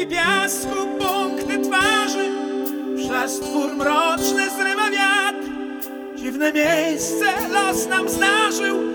Kępki piasku, punkty twarzy, przez twór mroczny zrywa wiatr. Dziwne miejsce los nam zdarzył,